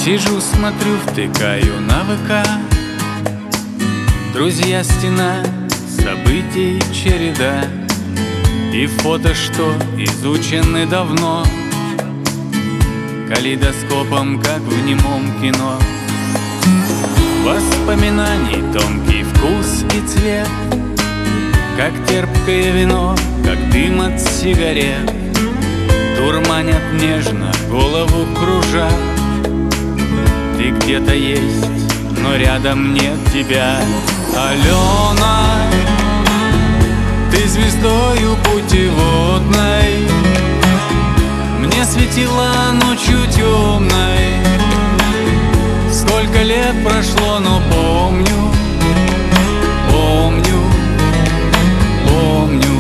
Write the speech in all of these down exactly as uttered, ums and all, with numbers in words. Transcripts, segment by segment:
Сижу, смотрю, втыкаю на ВК. Друзья, стена, событий череда, и фото, что изучены давно, калейдоскопом, как в немом кино. Воспоминаний тонкий вкус и цвет, как терпкое вино, как дым от сигарет, дурманят нежно, голову кружат. Ты где-то есть, но рядом нет тебя. Алена, ты звездою путеводной мне светила ночью темной. Сколько лет прошло, но помню, помню, помню.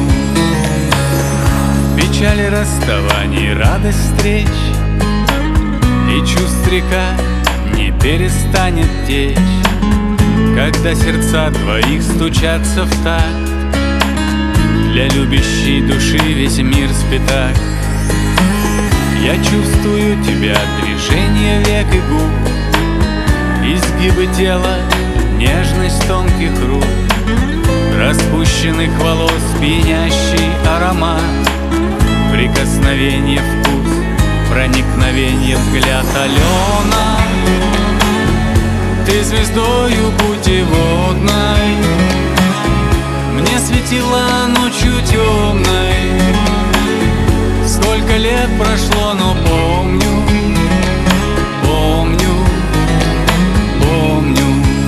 В печали расставаний, радость встреч, и чувств река не перестанет течь, когда сердца двоих стучатся в такт. Для любящей души весь мир спитак. Я чувствую тебя, движение век и губ, изгибы тела, нежность тонких рук, распущенных волос, пьянящий аромат, прикосновение, вкус, проникновение, взгляд. Алена, ты звездою путеводной мне светила ночью темной. Сколько лет прошло, но помню, помню, помню.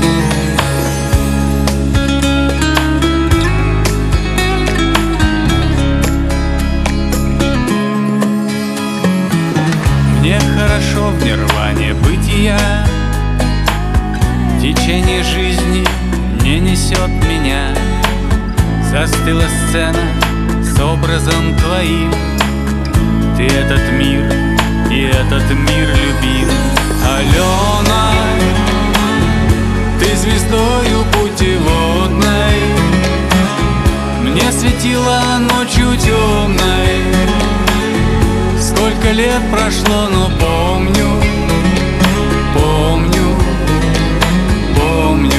Мне хорошо в нирване бытия, течение жизни не несет меня. Застыла сцена с образом твоим. Ты этот мир, и этот мир любим. Алена, ты звездою путеводной мне светила ночью темной. Сколько лет прошло, но помню, помню, помню.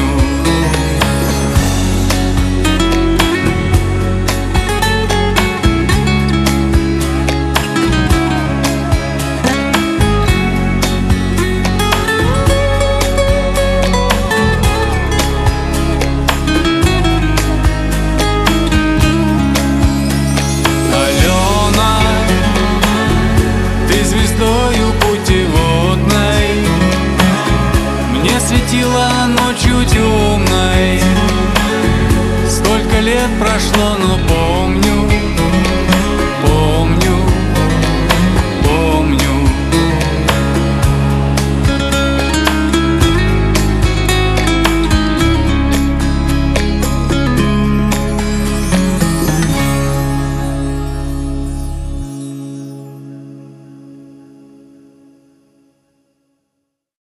Звездою путеводной мне светила ночью темной. Сколько лет прошло, но помню.